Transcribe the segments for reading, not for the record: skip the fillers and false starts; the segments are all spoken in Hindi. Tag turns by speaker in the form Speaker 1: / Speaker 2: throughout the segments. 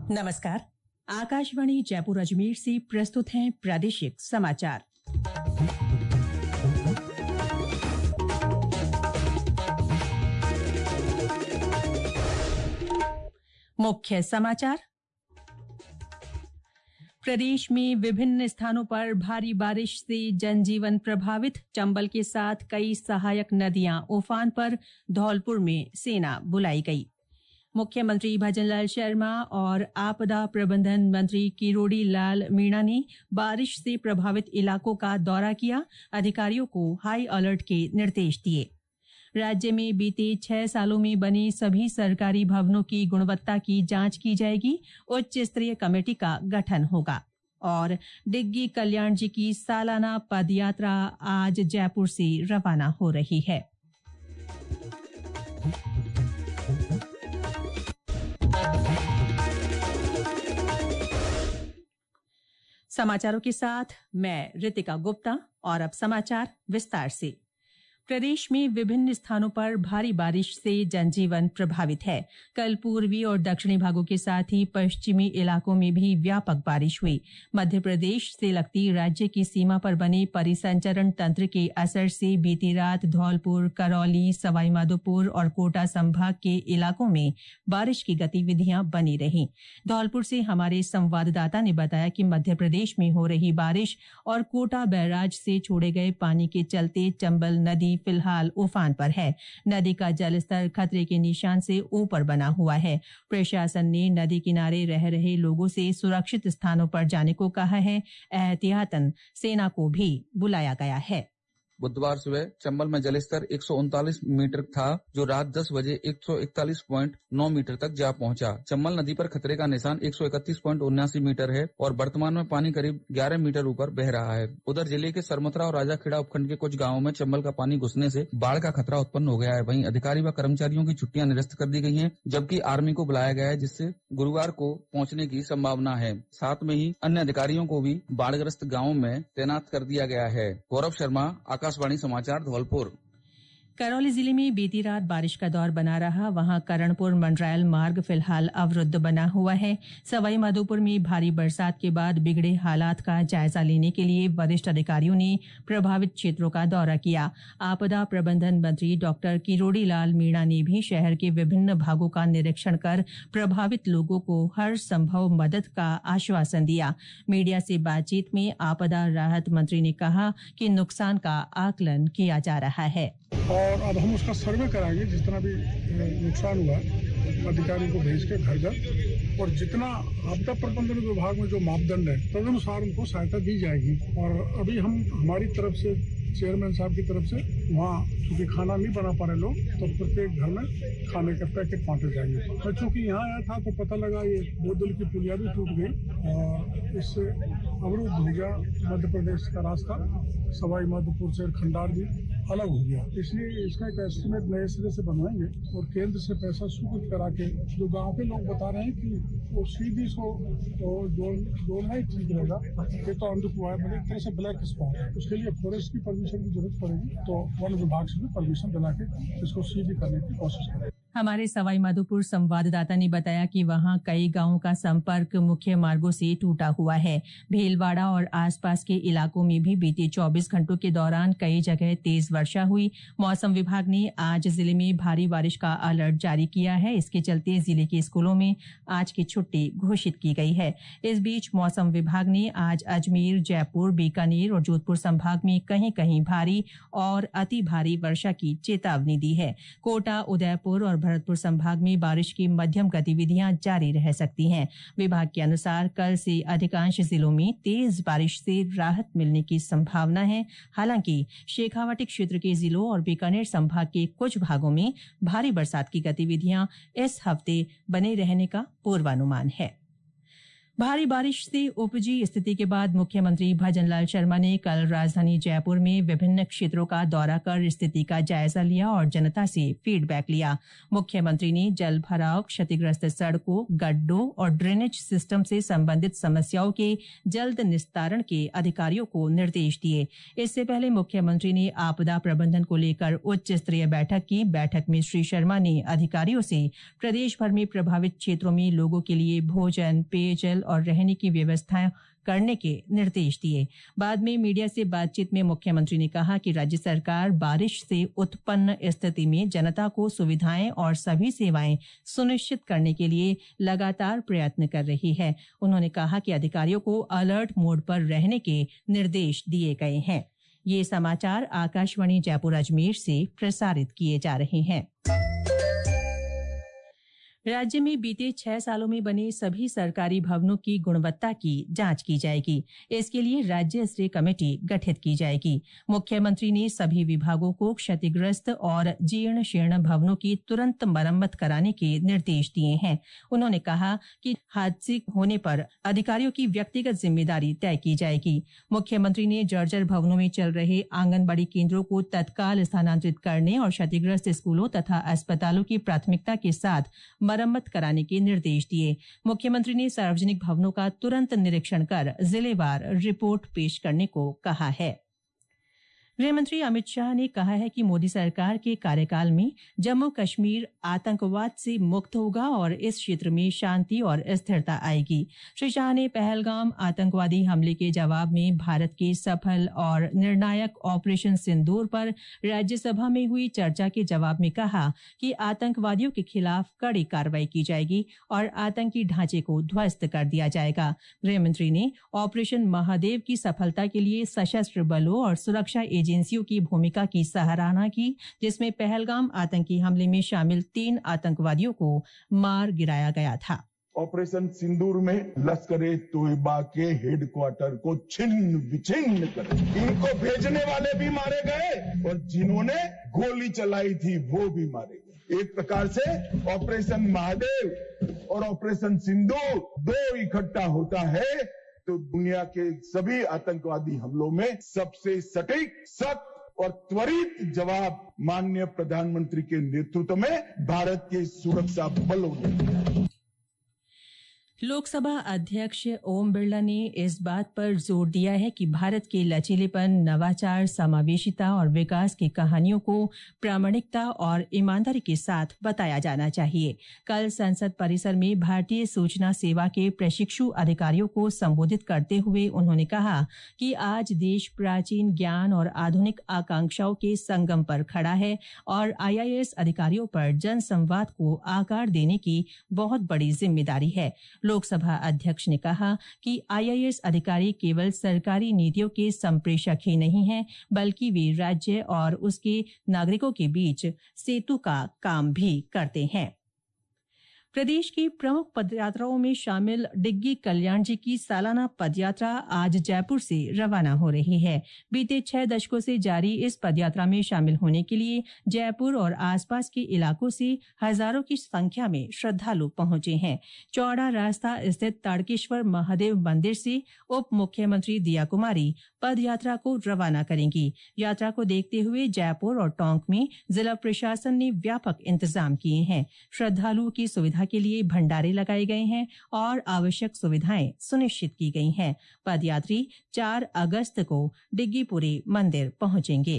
Speaker 1: नमस्कार। आकाशवाणी जयपुर अजमेर से प्रस्तुत हैं प्रादेशिक समाचार। मुख्य समाचार। प्रदेश में विभिन्न स्थानों पर भारी बारिश से जनजीवन प्रभावित। चंबल के साथ कई सहायक नदियां उफान पर। धौलपुर में सेना बुलाई गई। मुख्यमंत्री भजनलाल शर्मा और आपदा प्रबंधन मंत्री किरोड़ी लाल मीणा ने बारिश से प्रभावित इलाकों का दौरा किया। अधिकारियों को हाई अलर्ट के निर्देश दिए। राज्य में बीते 6 सालों में बने सभी सरकारी भवनों की गुणवत्ता की जांच की जाएगी। उच्च स्तरीय कमेटी का गठन होगा। और डिग्गी कल्याण जी की सालाना पदयात्रा आज जयपुर से रवाना हो रही है। समाचारों के साथ मैं रितिका गुप्ता। और अब समाचार विस्तार से। प्रदेश में विभिन्न स्थानों पर भारी बारिश से जनजीवन प्रभावित है। कल पूर्वी और दक्षिणी भागों के साथ ही पश्चिमी इलाकों में भी व्यापक बारिश हुई। मध्य प्रदेश से लगती राज्य की सीमा पर बने परिसंचरण तंत्र के असर से बीती रात धौलपुर, करौली, सवाईमाधोपुर और कोटा संभाग के इलाकों में बारिश की गतिविधियां बनी रहीं। धौलपुर से हमारे संवाददाता ने बताया कि मध्य प्रदेश में हो रही बारिश और कोटा बैराज से छोड़े गए पानी के चलते चंबल नदी फिलहाल उफान पर है। नदी का जलस्तर खतरे के निशान से ऊपर बना हुआ है। प्रशासन ने नदी किनारे रह रहे लोगों से सुरक्षित स्थानों पर जाने को कहा है। एहतियातन सेना को भी बुलाया गया है।
Speaker 2: बुधवार सुबह चंबल में जलस्तर 139 मीटर था, जो रात 10 बजे 141.9 मीटर तक जा पहुंचा। चंबल नदी पर खतरे का निशान 131.79 मीटर है और वर्तमान में पानी करीब 11 मीटर ऊपर बह रहा है। उधर जिले के सरमथरा और राजाखेड़ा उपखंड के कुछ गाँवों में चंबल का पानी घुसने से बाढ़ का खतरा उत्पन्न हो गया है। वहीं अधिकारी व कर्मचारियों की छुट्टियां निरस्त कर दी गई हैं, जबकि आर्मी को बुलाया गया है, जिससे गुरुवार को पहुंचने की संभावना है। साथ में ही अन्य अधिकारियों को भी बाढ़ग्रस्त गाँवों में तैनात कर दिया गया है। गौरव शर्मा, आकाशवाणी समाचार, धौलपुर।
Speaker 1: करौली जिले में बीती रात बारिश का दौर बना रहा। वहां करणपुर मंडरायल मार्ग फिलहाल अवरुद्ध बना हुआ है। सवाईमाधोपुर में भारी बरसात के बाद बिगड़े हालात का जायजा लेने के लिए वरिष्ठ अधिकारियों ने प्रभावित क्षेत्रों का दौरा किया। आपदा प्रबंधन मंत्री डॉक्टर किरोड़ी लाल मीणा ने भी शहर के विभिन्न भागों का निरीक्षण कर प्रभावित लोगों को हर संभव मदद का आश्वासन दिया। मीडिया से बातचीत में आपदा राहत मंत्री ने कहा कि नुकसान का आकलन किया जा रहा है
Speaker 3: और अब हम उसका सर्वे कराएंगे। जितना भी नुकसान हुआ अधिकारी को भेज के घर घर, और जितना आपदा प्रबंधन विभाग में जो मापदंड है तदनुसार उनको सहायता दी जाएगी। और अभी हम हमारी तरफ से चेयरमैन साहब की तरफ से वहाँ क्योंकि खाना नहीं बना पा रहे लोग, तो प्रत्येक घर में खाने के पैकेट बांटे जाएंगे। मैं चूंकि यहाँ आया था तो पता लगा ये 2 दिल की पुलिया भी टूट गई और इससे अवरुद्ध हो गया मध्य प्रदेश का रास्ता। सवाईमाधोपुर से खंडार भी अलग हो गया, इसलिए इसका एक एस्टीमेट नए सिरे से बनवाएंगे और केंद्र से पैसा स्वीकृत करा के जो गाँव के लोग बता रहे हैं कि वो सीधी सो जोड़ना ही ठीक रहेगा। ये तो अंधुआ है, मतलब एक तरह से ब्लैक स्पॉट है। उसके लिए फॉरेस्ट की परमिशन की जरूरत पड़ेगी, तो वन विभाग से भी परमिशन दिला के इसको सीधी करने की कोशिश करें।
Speaker 1: हमारे सवाईमाधोपुर संवाददाता ने बताया कि वहां कई गांवों का संपर्क मुख्य मार्गों से टूटा हुआ है। भीलवाड़ा और आसपास के इलाकों में भी बीते 24 घंटों के दौरान कई जगह तेज वर्षा हुई। मौसम विभाग ने आज जिले में भारी बारिश का अलर्ट जारी किया है। इसके चलते जिले के स्कूलों में आज की छुट्टी घोषित की गई है। इस बीच मौसम विभाग ने आज अजमेर, जयपुर, बीकानेर और जोधपुर संभाग में कहीं कहीं भारी और अति भारी वर्षा की चेतावनी दी है। कोटा, उदयपुर और भरतपुर संभाग में बारिश की मध्यम गतिविधियां जारी रह सकती हैं। विभाग के अनुसार कल से अधिकांश जिलों में तेज बारिश से राहत मिलने की संभावना है। हालांकि शेखावाटी क्षेत्र के जिलों और बीकानेर संभाग के कुछ भागों में भारी बरसात की गतिविधियां इस हफ्ते बने रहने का पूर्वानुमान है। भारी बारिश से उपजी स्थिति के बाद मुख्यमंत्री भजनलाल शर्मा ने कल राजधानी जयपुर में विभिन्न क्षेत्रों का दौरा कर स्थिति का जायजा लिया और जनता से फीडबैक लिया। मुख्यमंत्री ने जल भराव, क्षतिग्रस्त सड़कों, गड्ढों और ड्रेनेज सिस्टम से संबंधित समस्याओं के जल्द निस्तारण के अधिकारियों को निर्देश दिए। इससे पहले मुख्यमंत्री ने आपदा प्रबंधन को लेकर उच्च स्तरीय बैठक की। बैठक में श्री शर्मा ने अधिकारियों से प्रदेश भर में प्रभावित क्षेत्रों में लोगों के लिए भोजन, पेयजल और रहने की व्यवस्था करने के निर्देश दिए। बाद में मीडिया से बातचीत में मुख्यमंत्री ने कहा कि राज्य सरकार बारिश से उत्पन्न स्थिति में जनता को सुविधाएं और सभी सेवाएं सुनिश्चित करने के लिए लगातार प्रयत्न कर रही है। उन्होंने कहा कि अधिकारियों को अलर्ट मोड पर रहने के निर्देश दिए गए हैं। ये समाचार आकाशवाणी जयपुर अजमेर से प्रसारित किए जा रहे हैं। राज्य में बीते 6 सालों में बने सभी सरकारी भवनों की गुणवत्ता की जांच की जाएगी। इसके लिए राज्य स्तरीय कमेटी गठित की जाएगी। मुख्यमंत्री ने सभी विभागों को क्षतिग्रस्त और जीर्ण शीर्ण भवनों की तुरंत मरम्मत कराने के निर्देश दिए हैं। उन्होंने कहा कि हादसे होने पर अधिकारियों की व्यक्तिगत जिम्मेदारी तय की जाएगी। मुख्यमंत्री ने जर्जर भवनों में चल रहे आंगनबाड़ी केंद्रों को तत्काल स्थानांतरित करने और क्षतिग्रस्त स्कूलों तथा अस्पतालों की प्राथमिकता के साथ मरम्मत कराने के निर्देश दिए। मुख्यमंत्री ने सार्वजनिक भवनों का तुरंत निरीक्षण कर जिलेवार रिपोर्ट पेश करने को कहा है। गृहमंत्री अमित शाह ने कहा है कि मोदी सरकार के कार्यकाल में जम्मू कश्मीर आतंकवाद से मुक्त होगा और इस क्षेत्र में शांति और स्थिरता आएगी। श्री शाह ने पहलगाम आतंकवादी हमले के जवाब में भारत के सफल और निर्णायक ऑपरेशन सिंदूर पर राज्यसभा में हुई चर्चा के जवाब में कहा कि आतंकवादियों के खिलाफ कड़ी कार्रवाई की जाएगी और आतंकी ढांचे को ध्वस्त कर दिया जाएगा। गृहमंत्री ने ऑपरेशन महादेव की सफलता के लिए सशस्त्र बलों और सुरक्षा एजेंसियों की भूमिका की सराहना की, जिसमें पहलगाम आतंकी हमले में शामिल 3 आतंकवादियों को मार गिराया गया था।
Speaker 4: ऑपरेशन सिंदूर में लश्कर-ए तोयबा के हेडक्वार्टर को छिन्न विछिन्न कर इनको भेजने वाले भी मारे गए और जिन्होंने गोली चलाई थी वो भी मारे गए। एक प्रकार से ऑपरेशन महादेव और ऑपरेशन सिंदूर 2 इकट्ठा होता है तो दुनिया के सभी आतंकवादी हमलों में सबसे सटीक, सख्त और त्वरित जवाब माननीय प्रधानमंत्री के नेतृत्व में भारत के सुरक्षा बलों ने दिया।
Speaker 1: लोकसभा अध्यक्ष ओम बिरला ने इस बात पर जोर दिया है कि भारत के लचीलेपन, नवाचार, समावेशिता और विकास की कहानियों को प्रामाणिकता और ईमानदारी के साथ बताया जाना चाहिए। कल संसद परिसर में भारतीय सूचना सेवा के प्रशिक्षु अधिकारियों को संबोधित करते हुए उन्होंने कहा कि आज देश प्राचीन ज्ञान और आधुनिक आकांक्षाओं के संगम पर खड़ा है और आईआईएस अधिकारियों पर जनसंवाद को आकार देने की बहुत बड़ी जिम्मेदारी है। लोकसभा अध्यक्ष ने कहा कि आईआईएस अधिकारी केवल सरकारी नीतियों के संप्रेषक ही नहीं हैं, बल्कि वे राज्य और उसके नागरिकों के बीच सेतु का काम भी करते हैं। प्रदेश की प्रमुख पदयात्राओं में शामिल डिग्गी कल्याण जी की सालाना पदयात्रा आज जयपुर से रवाना हो रही है। बीते 6 दशकों से जारी इस पदयात्रा में शामिल होने के लिए जयपुर और आसपास के इलाकों से हजारों की संख्या में श्रद्धालु पहुंचे हैं। चौड़ा रास्ता स्थित ताड़केश्वर महादेव मंदिर से उप मुख्यमंत्री दिया कुमारी पदयात्रा को रवाना करेंगी। यात्रा को देखते हुए जयपुर और टोंक में जिला प्रशासन ने व्यापक इंतजाम किए हैं। श्रद्धालुओं की सुविधा के लिए भंडारे लगाए गए हैं और आवश्यक सुविधाएं सुनिश्चित की गई हैं। पदयात्री 4 अगस्त को डिग्गीपुरी मंदिर पहुंचेंगे।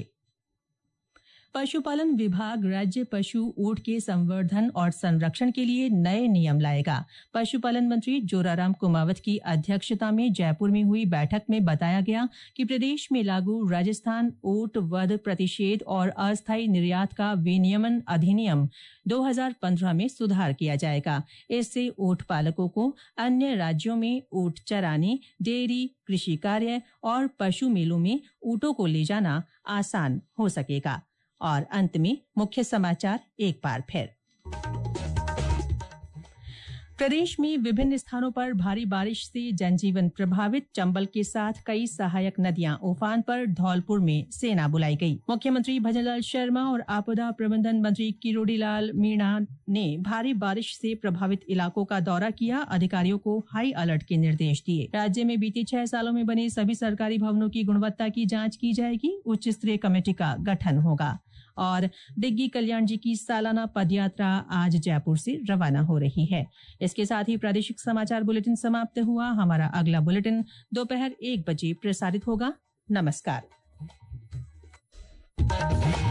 Speaker 1: पशुपालन विभाग राज्य पशु ऊंट के संवर्धन और संरक्षण के लिए नए नियम लाएगा। पशुपालन मंत्री जोराराम कुमावत की अध्यक्षता में जयपुर में हुई बैठक में बताया गया कि प्रदेश में लागू राजस्थान ऊंट वध प्रतिषेध और अस्थायी निर्यात का विनियमन अधिनियम 2015 में सुधार किया जाएगा। इससे ऊंट पालकों को अन्य राज्यों में ऊंट चराने, डेयरी, कृषि कार्य और पशु मेलों में ऊंटों को ले जाना आसान हो सकेगा। और अंत में मुख्य समाचार एक बार फिर। प्रदेश में विभिन्न स्थानों पर भारी बारिश से जनजीवन प्रभावित। चंबल के साथ कई सहायक नदियां उफान पर। धौलपुर में सेना बुलाई गई। मुख्यमंत्री भजनलाल शर्मा और आपदा प्रबंधन मंत्री किरोड़ीलाल मीणा ने भारी बारिश से प्रभावित इलाकों का दौरा किया। अधिकारियों को हाई अलर्ट के निर्देश दिए। राज्य में बीते 6 सालों में बने सभी सरकारी भवनों की गुणवत्ता की जांच की जाएगी। उच्च स्तरीय कमेटी का गठन होगा। और डिग्गी कल्याण जी की सालाना पदयात्रा आज जयपुर से रवाना हो रही है। इसके साथ ही प्रादेशिक समाचार बुलेटिन समाप्त हुआ। हमारा अगला बुलेटिन दोपहर 1 बजे प्रसारित होगा। नमस्कार।